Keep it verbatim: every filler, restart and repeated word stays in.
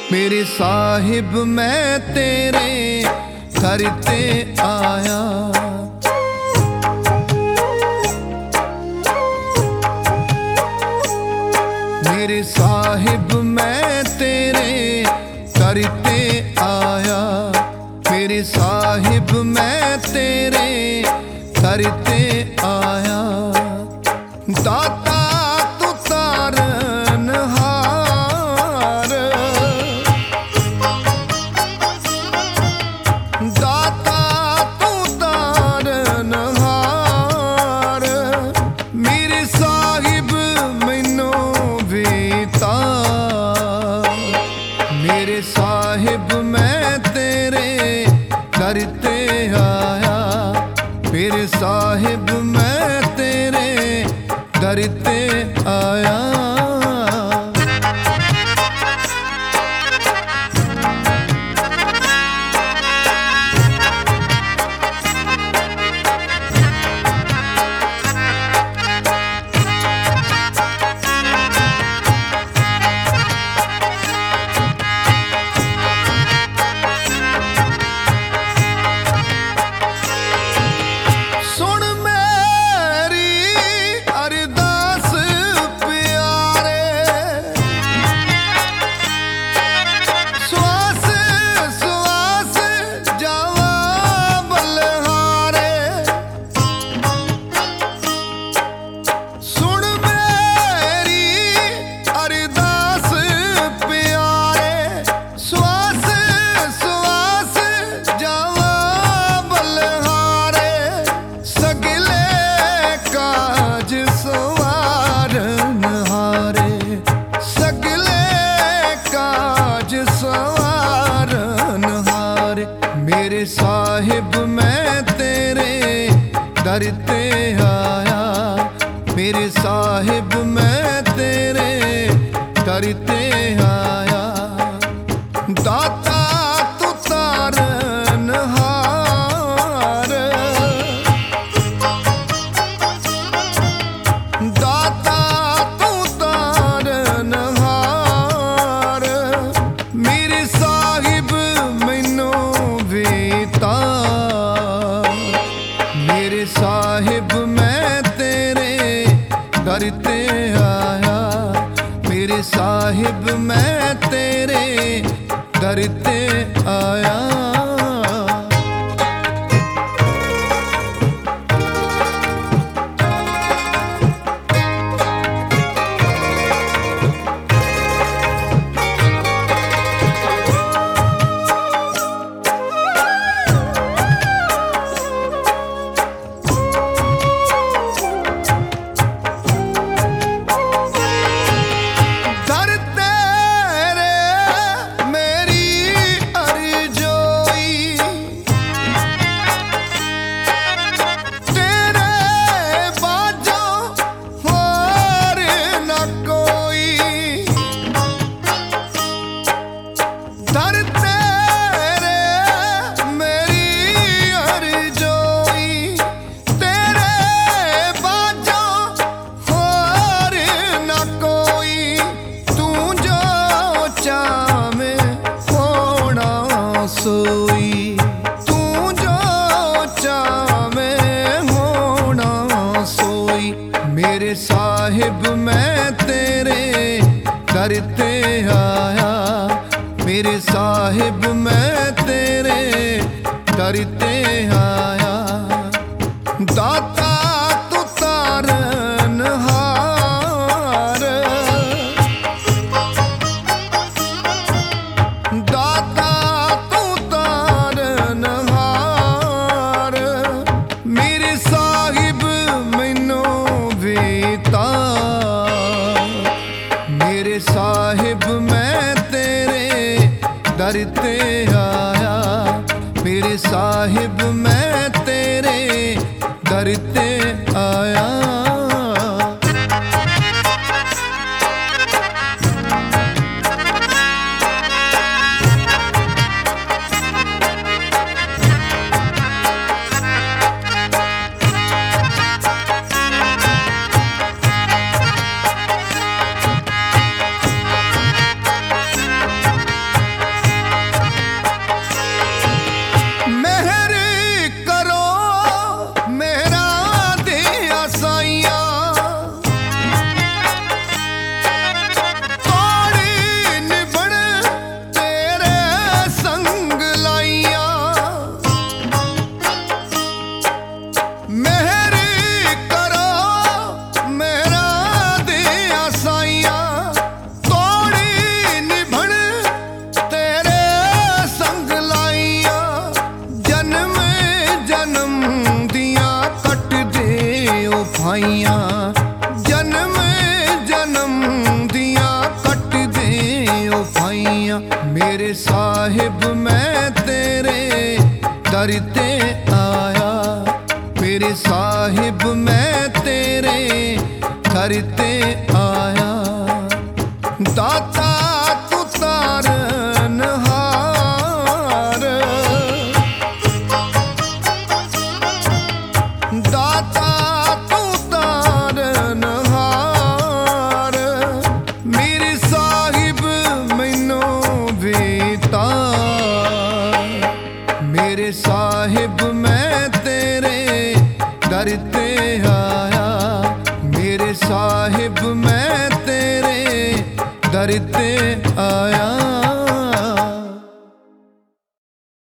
मेरे साहिब मैं तेरे घर ते आया। मेरे साहिब मैं तेरे घर ते आया। मेरे साहिब मैं तेरे घर ते आया। दाता तू तारनहार, दाता तू तारनहार। मेरे साहिब मैनू वीता। मेरे साहिब मैं तेरे घर ते आया। मेरे साहिब मैं तेरे घर ते आया। मेरे साहिब मैं तेरे घर ते आया। मेरे साहिब मैं तेरे घर ते आया। दाता तू तारनहार, दाता तू तारनहार। मेरे साहिब मैनू वीता। मेरे साहिब मैं तेरे घर ते आया। मेरे साहिब मैं तेरे घर ते आया। सोई तू जो चाहे होना सोई। मेरे साहिब मैं तेरे घर ते आया। मेरे साहिब मैं तेरे घर ते आया। दाता तू तारनहार, दाता मेरे साहिब मैनू वीता। मेरे साहिब मैं तेरे घर ते आया। मेरे साहिब मैं तेरे घर ते आया। भाइयां जन्म जन्म दियां कट दे ओ भाइयां। मेरे साहिब मैं तेरे दर ते आया, मेरे साहिब मैं तेरे दर ते आया। दाता तू तारनहार, दाता तू तारनहार, मेरे साहिब मैनू भी तार। मेरे साहिब मैं तेरे दर ते आया, मेरे साहिब मैं तेरे दर ते